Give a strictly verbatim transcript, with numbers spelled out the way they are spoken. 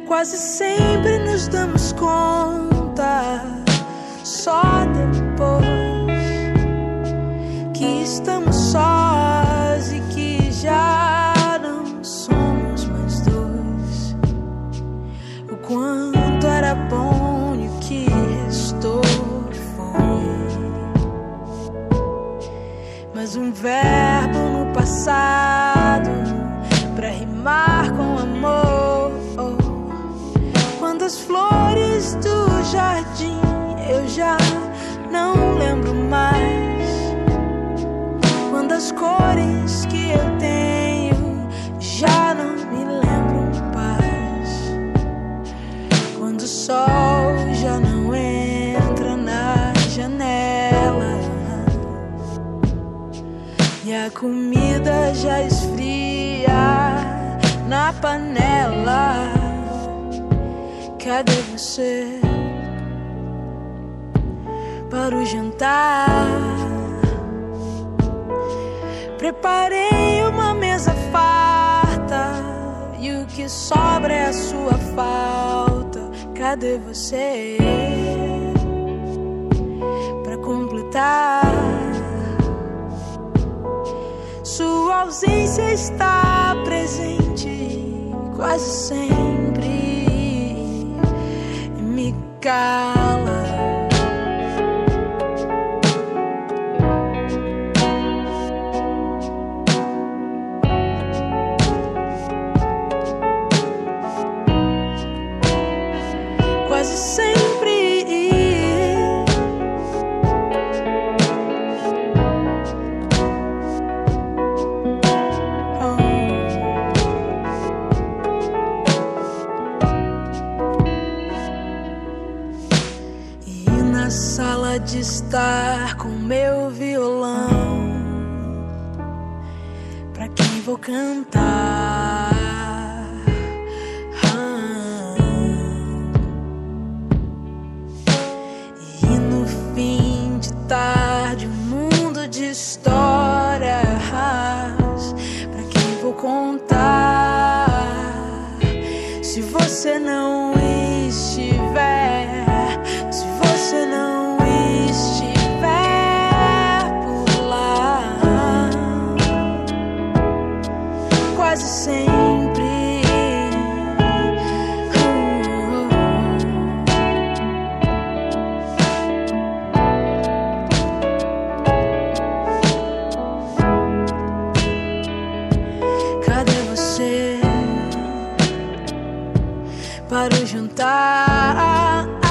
Quase sempre nos damos conta só depois que estamos sós e que já não somos mais dois. O quanto era bom e o que restou foi mais um verbo no passado pra rimar com amor. Quando as flores do jardim eu já não lembro mais, quando as cores que eu tenho já não me lembram mais, quando o sol já não entra na janela e a comida já esfria na panela. Cadê você para o jantar? Preparei uma mesa farta e o que sobra é a sua falta. Cadê você para completar? Sua ausência está presente quase sempre e me cala. Quase sempre oh. E na sala de estar com meu violão, pra quem vou cantar? Tarde, um mundo de histórias pra quem vou contar. Se você não estiver, se você não estiver por lá, quase sempre para o jantar.